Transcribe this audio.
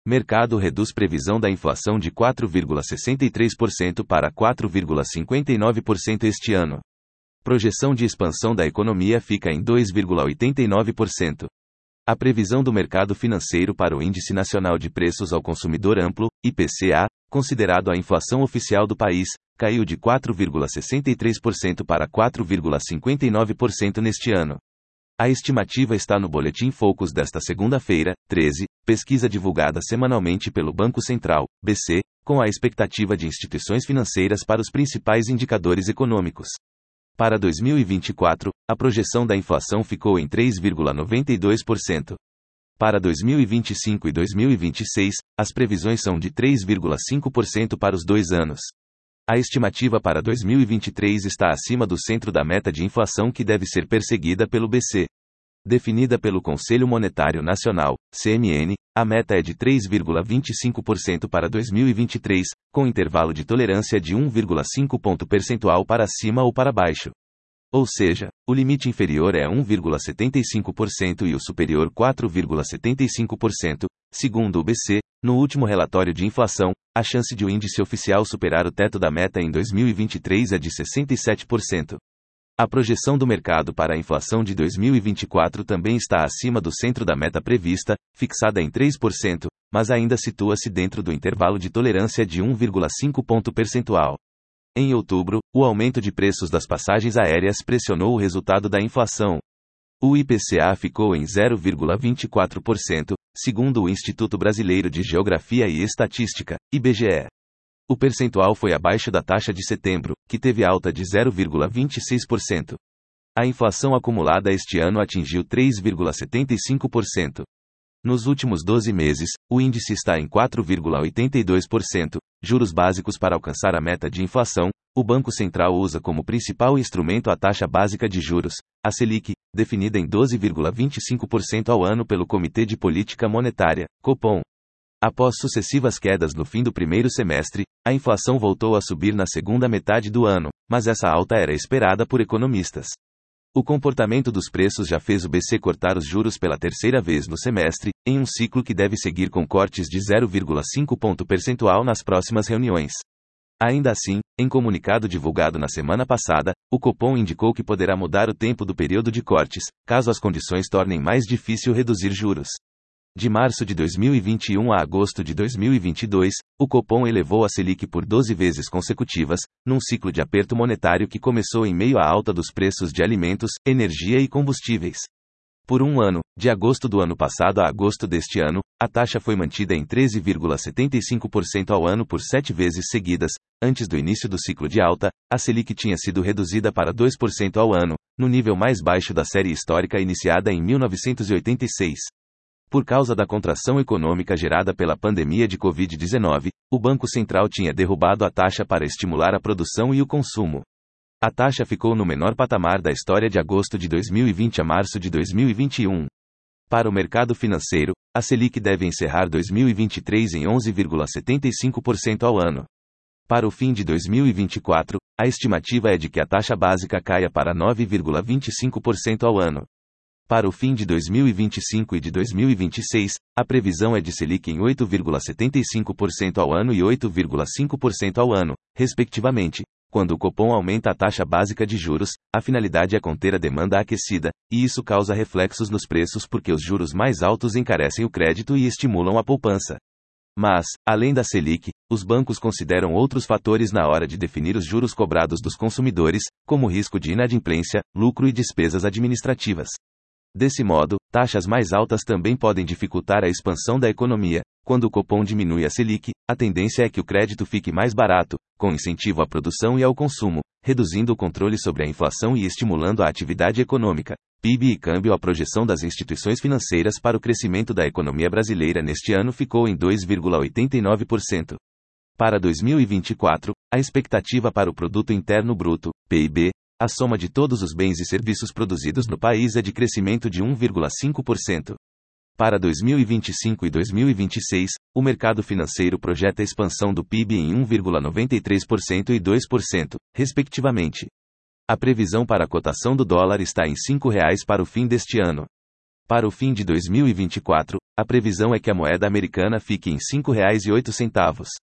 Mercado reduz previsão da inflação de 4,63% para 4,59% este ano. Projeção de expansão da economia fica em 2,89%. A previsão do mercado financeiro para o Índice Nacional de Preços ao Consumidor Amplo, IPCA, considerado a inflação oficial do país, caiu de 4,63% para 4,59% neste ano. A estimativa está no Boletim Focus desta segunda-feira, 13, pesquisa divulgada semanalmente pelo Banco Central, BC, com a expectativa de instituições financeiras para os principais indicadores econômicos. Para 2024, a projeção da inflação ficou em 3,92%. Para 2025 e 2026, as previsões são de 3,5% para os 2 anos. A estimativa para 2023 está acima do centro da meta de inflação que deve ser perseguida pelo BC. Definida pelo Conselho Monetário Nacional, CMN, a meta é de 3,25% para 2023, com intervalo de tolerância de 1,5 ponto percentual para cima ou para baixo. Ou seja, o limite inferior é 1,75% e o superior 4,75%, segundo o BC. No último relatório de inflação, a chance de o índice oficial superar o teto da meta em 2023 é de 67%. A projeção do mercado para a inflação de 2024 também está acima do centro da meta prevista, fixada em 3%, mas ainda situa-se dentro do intervalo de tolerância de 1,5 ponto percentual. Em outubro, o aumento de preços das passagens aéreas pressionou o resultado da inflação. O IPCA ficou em 0,24%, segundo o Instituto Brasileiro de Geografia e Estatística, IBGE. O percentual foi abaixo da taxa de setembro, que teve alta de 0,26%. A inflação acumulada este ano atingiu 3,75%. Nos últimos 12 meses, o índice está em 4,82%, juros básicos para alcançar a meta de inflação. O Banco Central usa como principal instrumento a taxa básica de juros, a Selic, definida em 12,25% ao ano pelo Comitê de Política Monetária, Copom. Após sucessivas quedas no fim do primeiro semestre, a inflação voltou a subir na segunda metade do ano, mas essa alta era esperada por economistas. O comportamento dos preços já fez o BC cortar os juros pela terceira vez no semestre, em um ciclo que deve seguir com cortes de 0,5 ponto percentual nas próximas reuniões. Ainda assim, em comunicado divulgado na semana passada, o Copom indicou que poderá mudar o tempo do período de cortes, caso as condições tornem mais difícil reduzir juros. De março de 2021 a agosto de 2022, o Copom elevou a Selic por 12 vezes consecutivas, num ciclo de aperto monetário que começou em meio à alta dos preços de alimentos, energia e combustíveis. Por um ano, de agosto do ano passado a agosto deste ano, a taxa foi mantida em 13,75% ao ano por 7 vezes seguidas. Antes do início do ciclo de alta, a Selic tinha sido reduzida para 2% ao ano, no nível mais baixo da série histórica iniciada em 1986. Por causa da contração econômica gerada pela pandemia de Covid-19, o Banco Central tinha derrubado a taxa para estimular a produção e o consumo. A taxa ficou no menor patamar da história de agosto de 2020 a março de 2021. Para o mercado financeiro, a Selic deve encerrar 2023 em 11,75% ao ano. Para o fim de 2024, a estimativa é de que a taxa básica caia para 9,25% ao ano. Para o fim de 2025 e de 2026, a previsão é de Selic em 8,75% ao ano e 8,5% ao ano, respectivamente. Quando o Copom aumenta a taxa básica de juros, a finalidade é conter a demanda aquecida, e isso causa reflexos nos preços porque os juros mais altos encarecem o crédito e estimulam a poupança. Mas, além da Selic, os bancos consideram outros fatores na hora de definir os juros cobrados dos consumidores, como risco de inadimplência, lucro e despesas administrativas. Desse modo, taxas mais altas também podem dificultar a expansão da economia. Quando o Copom diminui a Selic, a tendência é que o crédito fique mais barato, com incentivo à produção e ao consumo, reduzindo o controle sobre a inflação e estimulando a atividade econômica. PIB e câmbio. A projeção das instituições financeiras para o crescimento da economia brasileira neste ano ficou em 2,89%. Para 2024, a expectativa para o Produto Interno Bruto, PIB, a soma de todos os bens e serviços produzidos no país é de crescimento de 1,5%. Para 2025 e 2026, o mercado financeiro projeta a expansão do PIB em 1,93% e 2%, respectivamente. A previsão para a cotação do dólar está em R$ 5 para o fim deste ano. Para o fim de 2024, a previsão é que a moeda americana fique em R$ 5,08.